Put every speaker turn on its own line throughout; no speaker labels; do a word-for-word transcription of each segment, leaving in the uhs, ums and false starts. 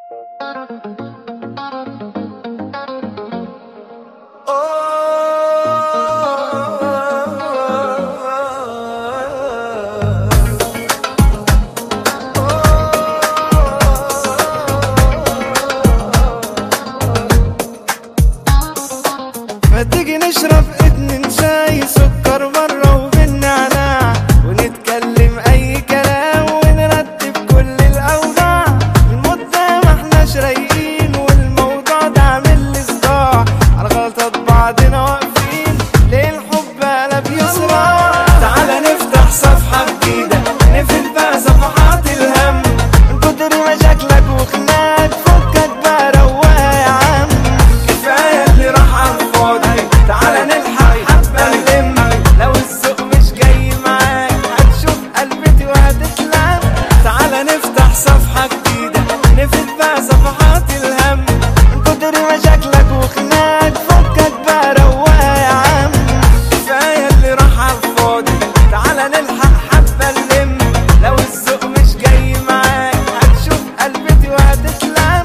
ما تيجي نشرب اتنين شاي سكر مرة وبالنعناع، ونتكلم اي كلام ونرتب كل الاوضاع. المدة ما احناش رايقين والموضوع ده عامل لي صداع، على غلطات بعضنا واقفين ليه الحب قلب يسرع. تعالى نفتح صفحة جديدة نقفل بقى صفحات الهم، من كتر مشاكلك وخناقك فكك بقى روقها يا عم. كفاية اللي راح على الفاضي، تعالى نلحق حبة نلم، لو الذوق مش جاي معاك هتشوف قلبتي وهتتلم. تعالى نفتح صفحة جديدة نقفل بقى صفحات الهم، من كتر مشاكلك وخناقك فكك بقى روقها يا عم. كفاية اللي راح على الفاضي، تعالى نلحق حبة نلم، لو الذوق مش جاي معاك هتشوف قلبتي وهتتلم.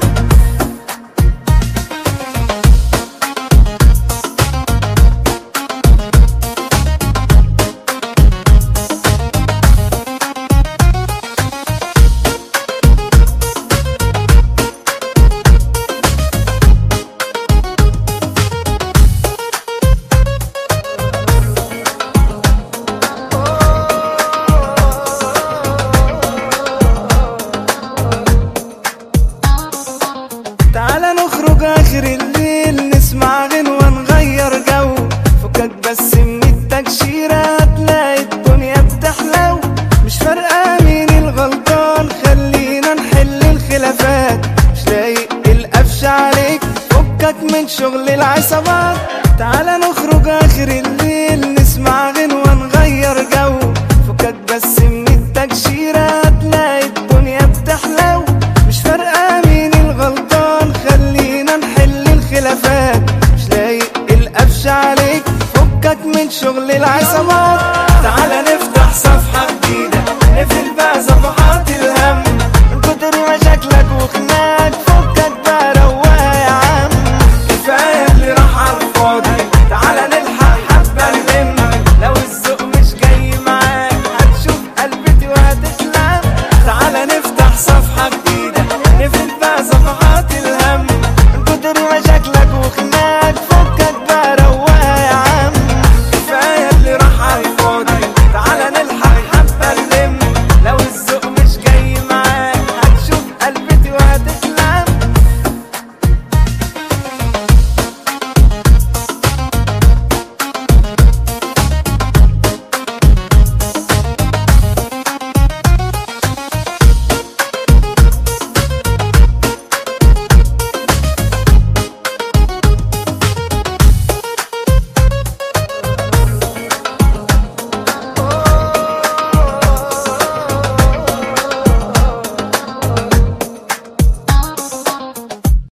تعالى نخرج اخر الليل نسمع غنوة نغير جو، فكك بس من التكشيرة هتلاقي الدنيا بتحلو. مش فارقة مين الغلطان خلينا نحل الخلافات، مش لايق القفش عليك فكك من شغل العصابات. تعالى نخرج اخر الليل نسمع غنوة نغير جو، فكك بس من التكشيرة هتلاقي الدنيا بتحلو. مش فارقة مين الغلطان خلينا نحل الخلافات، مش لايق القفش عليك فكك من شغل العصابات.